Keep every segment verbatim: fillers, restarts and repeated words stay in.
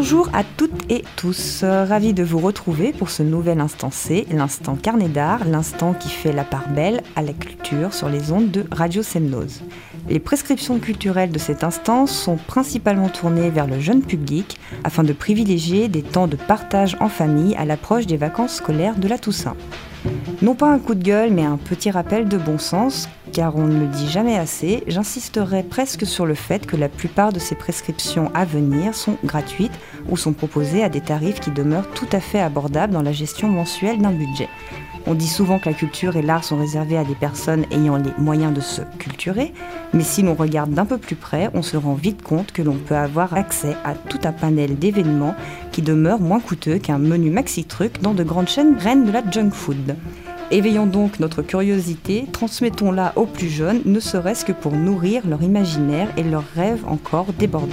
Bonjour à toutes et tous, ravi de vous retrouver pour ce nouvel Instant C, l'instant carnet d'art, l'instant qui fait la part belle à la culture sur les ondes de Radio Semnose. Les prescriptions culturelles de cet instant sont principalement tournées vers le jeune public afin de privilégier des temps de partage en famille à l'approche des vacances scolaires de la Toussaint. Non pas un coup de gueule, mais un petit rappel de bon sens, car on ne le dit jamais assez, j'insisterai presque sur le fait que la plupart de ces prescriptions à venir sont gratuites ou sont proposées à des tarifs qui demeurent tout à fait abordables dans la gestion mensuelle d'un budget. On dit souvent que la culture et l'art sont réservés à des personnes ayant les moyens de se culturer, mais si l'on regarde d'un peu plus près, on se rend vite compte que l'on peut avoir accès à tout un panel d'événements qui demeurent moins coûteux qu'un menu maxi-truc dans de grandes chaînes reines de la junk food. Éveillons donc notre curiosité, transmettons-la aux plus jeunes, ne serait-ce que pour nourrir leur imaginaire et leurs rêves encore débordants.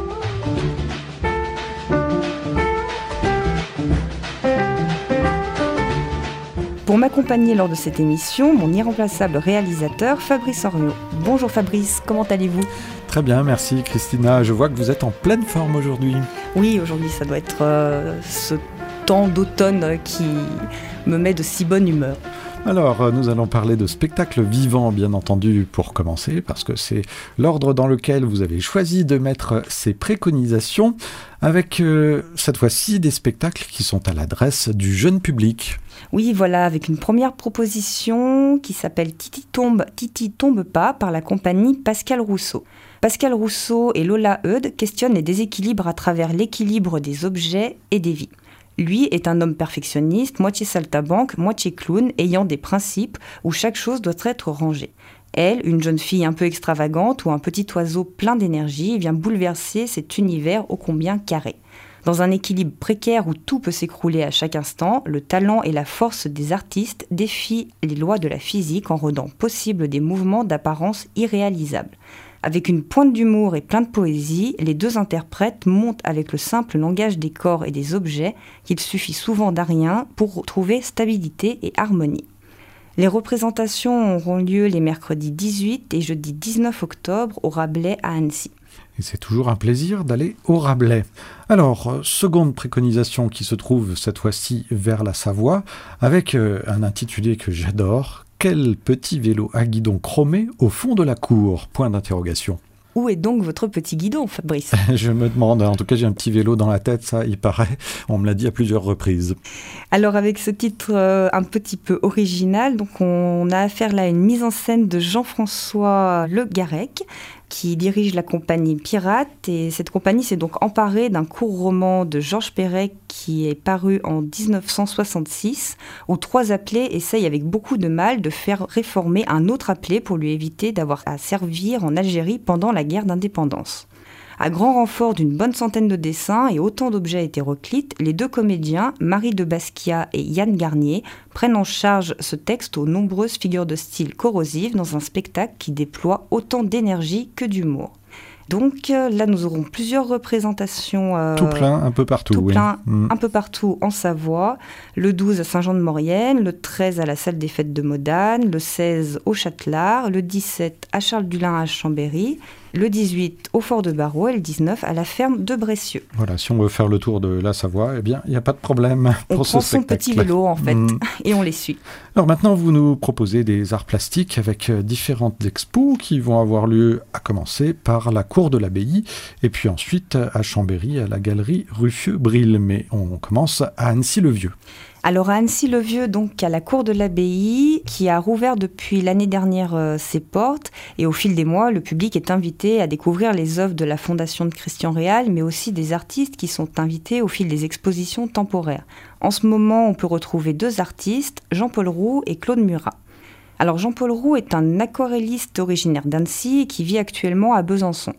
Pour m'accompagner lors de cette émission, mon irremplaçable réalisateur Fabrice Oriot. Bonjour Fabrice, comment allez-vous ? Très bien, merci Christina. Je vois que vous êtes en pleine forme aujourd'hui. Oui, aujourd'hui ça doit être euh, ce temps d'automne qui me met de si bonne humeur. Alors, nous allons parler de spectacle vivant, bien entendu, pour commencer, parce que c'est l'ordre dans lequel vous avez choisi de mettre ces préconisations, avec euh, cette fois-ci des spectacles qui sont à l'adresse du jeune public. Oui, voilà, avec une première proposition qui s'appelle Titi tombe, Titi tombe pas, par la compagnie Pascal Rousseau. Pascal Rousseau et Lola Eudes questionnent les déséquilibres à travers l'équilibre des objets et des vies. Lui est un homme perfectionniste, moitié saltabanque, moitié clown, ayant des principes où chaque chose doit être rangée. Elle, une jeune fille un peu extravagante ou un petit oiseau plein d'énergie, vient bouleverser cet univers ô combien carré. Dans un équilibre précaire où tout peut s'écrouler à chaque instant, le talent et la force des artistes défient les lois de la physique en rendant possible des mouvements d'apparence irréalisables. Avec une pointe d'humour et plein de poésie, les deux interprètes montrent avec le simple langage des corps et des objets qu'il suffit souvent d'un rien pour trouver stabilité et harmonie. Les représentations auront lieu les mercredis dix-huit et jeudi dix-neuf octobre au Rabelais à Annecy. Et c'est toujours un plaisir d'aller au Rabelais. Alors, seconde préconisation qui se trouve cette fois-ci vers la Savoie, avec euh, un intitulé que j'adore. Quel petit vélo à guidon chromé au fond de la cour ? Point d'interrogation. Où est donc votre petit guidon, Fabrice ? Je me demande, en tout cas j'ai un petit vélo dans la tête, ça il paraît, on me l'a dit à plusieurs reprises. Alors avec ce titre euh, un petit peu original, donc on a affaire là à une mise en scène de Jean-François Le Garec, qui dirige la compagnie Pirate, et cette compagnie s'est donc emparée d'un court roman de Georges Perec qui est paru en dix-neuf cent soixante-six, où trois appelés essayent avec beaucoup de mal de faire réformer un autre appelé pour lui éviter d'avoir à servir en Algérie pendant la guerre d'indépendance. À grand renfort d'une bonne centaine de dessins et autant d'objets hétéroclites, les deux comédiens, Marie de Basquiat et Yann Garnier, prennent en charge ce texte aux nombreuses figures de style corrosives dans un spectacle qui déploie autant d'énergie que d'humour. Donc là, nous aurons plusieurs représentations. Euh, tout plein, un peu partout. Tout oui. plein, mmh. un peu partout en Savoie. Le douze à Saint-Jean-de-Maurienne, le treize à la salle des fêtes de Modane, le seize au Châtelard, le dix-sept à Charles-du-Lin à Chambéry, le dix-huit au Fort de Barreau et le dix-neuf à la ferme de Bressieux. Voilà, si on veut faire le tour de la Savoie, eh bien, il n'y a pas de problème on pour ce spectacle. On prend son petit vélo, en fait, mmh. et on les suit. Alors maintenant, vous nous proposez des arts plastiques avec différentes expos qui vont avoir lieu à commencer par la cour de l'Abbaye et puis ensuite à Chambéry, à la galerie Ruffieux-Brille. Mais on commence à Annecy-le-Vieux. Alors à Annecy-le-Vieux, donc à la cour de l'Abbaye, qui a rouvert depuis l'année dernière euh, ses portes, et au fil des mois, le public est invité à découvrir les œuvres de la Fondation de Christian Réal, mais aussi des artistes qui sont invités au fil des expositions temporaires. En ce moment, on peut retrouver deux artistes, Jean-Paul Roux et Claude Murat. Alors Jean-Paul Roux est un aquarelliste originaire d'Annecy qui vit actuellement à Besançon.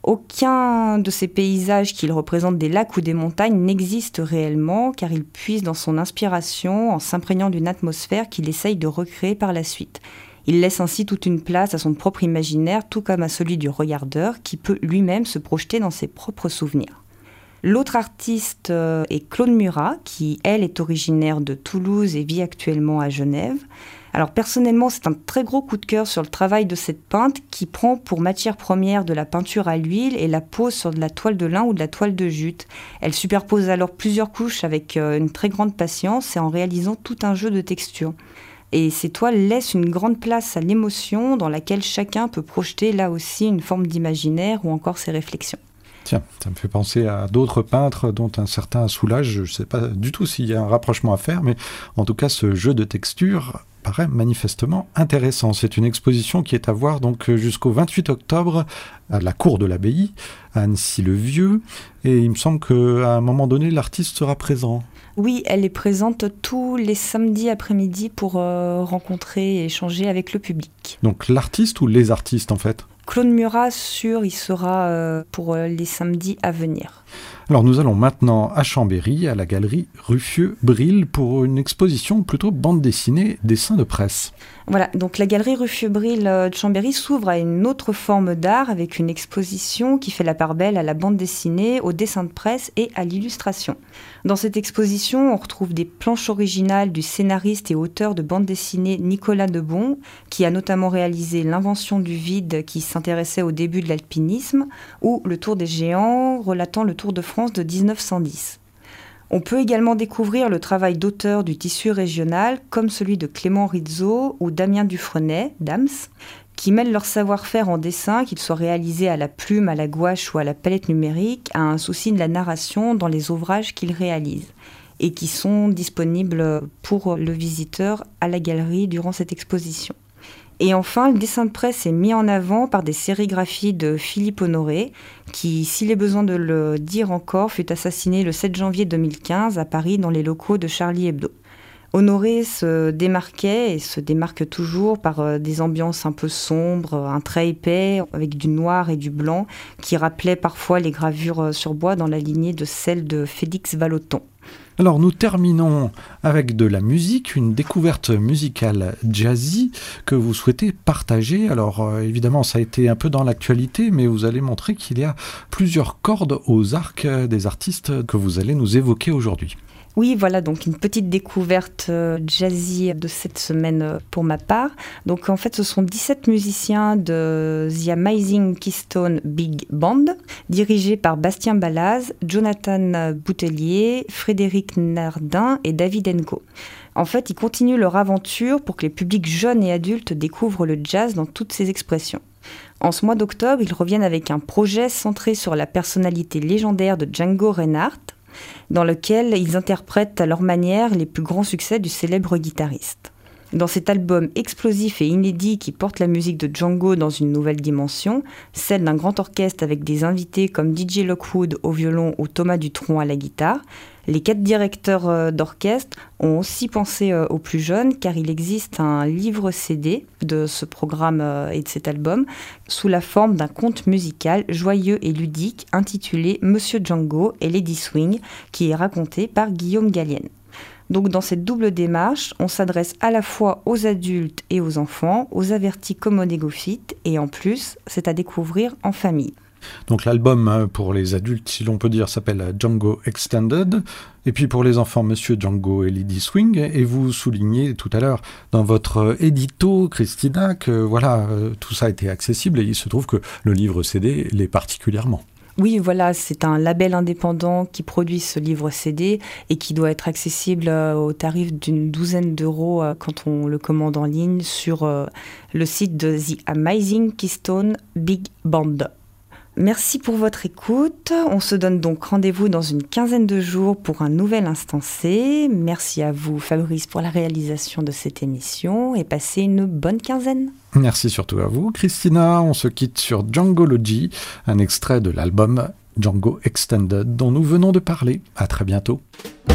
Aucun de ces paysages qu'il représente des lacs ou des montagnes n'existe réellement car il puise dans son inspiration en s'imprégnant d'une atmosphère qu'il essaye de recréer par la suite. Il laisse ainsi toute une place à son propre imaginaire tout comme à celui du regardeur qui peut lui-même se projeter dans ses propres souvenirs. L'autre artiste est Claude Murat qui, elle, est originaire de Toulouse et vit actuellement à Genève. Alors personnellement, c'est un très gros coup de cœur sur le travail de cette peintre qui prend pour matière première de la peinture à l'huile et la pose sur de la toile de lin ou de la toile de jute. Elle superpose alors plusieurs couches avec une très grande patience et en réalisant tout un jeu de textures. Et ces toiles laissent une grande place à l'émotion dans laquelle chacun peut projeter là aussi une forme d'imaginaire ou encore ses réflexions. Tiens, ça me fait penser à d'autres peintres dont un certain Soulages. Je ne sais pas du tout s'il y a un rapprochement à faire, mais en tout cas, ce jeu de textures paraît manifestement intéressant. C'est une exposition qui est à voir donc jusqu'au vingt-huit octobre à la Cour de l'Abbaye, à Annecy-le-Vieux. Et il me semble qu'à un moment donné, l'artiste sera présent. Oui, elle est présente tous les samedis après-midi pour euh, rencontrer et échanger avec le public. Donc l'artiste ou les artistes en fait ? Claude Murat, sûr, il sera euh, pour euh, les samedis à venir. Alors nous allons maintenant à Chambéry, à la galerie Ruffieux-Bril, pour une exposition plutôt bande dessinée, dessin de presse. Voilà, donc la galerie Ruffieux-Bril de Chambéry s'ouvre à une autre forme d'art avec une exposition qui fait la part belle à la bande dessinée, au dessin de presse et à l'illustration. Dans cette exposition, on retrouve des planches originales du scénariste et auteur de bande dessinée Nicolas Debon, qui a notamment réalisé L'invention du vide, qui s'intéressait au début de l'alpinisme, ou Le Tour des géants, relatant le Tour de France de dix-neuf cent dix. On peut également découvrir le travail d'auteurs du tissu régional, comme celui de Clément Rizzo ou Damien Dufresnay, Dams, qui mêlent leur savoir-faire en dessin, qu'ils soient réalisés à la plume, à la gouache ou à la palette numérique, à un souci de la narration dans les ouvrages qu'ils réalisent, et qui sont disponibles pour le visiteur à la galerie durant cette exposition. Et enfin, le dessin de presse est mis en avant par des sérigraphies de Philippe Honoré, qui, s'il est besoin de le dire encore, fut assassiné le sept janvier deux mille quinze à Paris dans les locaux de Charlie Hebdo. Honoré se démarquait et se démarque toujours par des ambiances un peu sombres, un trait épais avec du noir et du blanc qui rappelaient parfois les gravures sur bois dans la lignée de celles de Félix Vallotton. Alors nous terminons avec de la musique, une découverte musicale jazzy que vous souhaitez partager. Alors euh, évidemment ça a été un peu dans l'actualité, mais vous allez montrer qu'il y a plusieurs cordes aux arcs des artistes que vous allez nous évoquer aujourd'hui. Oui, voilà, donc une petite découverte euh, jazzy de cette semaine euh, pour ma part. Donc en fait, ce sont dix-sept musiciens de The Amazing Keystone Big Band, dirigés par Bastien Balaz, Jonathan Boutelier, Frédéric Nardin et David Enco. En fait, ils continuent leur aventure pour que les publics jeunes et adultes découvrent le jazz dans toutes ses expressions. En ce mois d'octobre, ils reviennent avec un projet centré sur la personnalité légendaire de Django Reinhardt, dans lequel ils interprètent à leur manière les plus grands succès du célèbre guitariste. Dans cet album explosif et inédit qui porte la musique de Django dans une nouvelle dimension, celle d'un grand orchestre avec des invités comme D J Lockwood au violon ou Thomas Dutronc à la guitare, les quatre directeurs d'orchestre ont aussi pensé aux plus jeunes car il existe un livre C D de ce programme et de cet album sous la forme d'un conte musical joyeux et ludique intitulé Monsieur Django et Lady Swing qui est raconté par Guillaume Gallienne. Donc dans cette double démarche, on s'adresse à la fois aux adultes et aux enfants, aux avertis comme aux néophytes et en plus, c'est à découvrir en famille. Donc l'album pour les adultes, si l'on peut dire, s'appelle Django Extended. Et puis pour les enfants, Monsieur Django et Lady Swing. Et vous soulignez tout à l'heure dans votre édito, Christina, que voilà, tout ça a été accessible et il se trouve que le livre C D l'est particulièrement. Oui, voilà, c'est un label indépendant qui produit ce livre C D et qui doit être accessible au tarif d'une douzaine d'euros quand on le commande en ligne sur le site de The Amazing Keystone Big Band. Merci pour votre écoute. On se donne donc rendez-vous dans une quinzaine de jours pour un nouvel Instant C. Merci à vous, Fabrice, pour la réalisation de cette émission et passez une bonne quinzaine. Merci surtout à vous, Christina. On se quitte sur Djangology, un extrait de l'album Django Extended dont nous venons de parler. À très bientôt.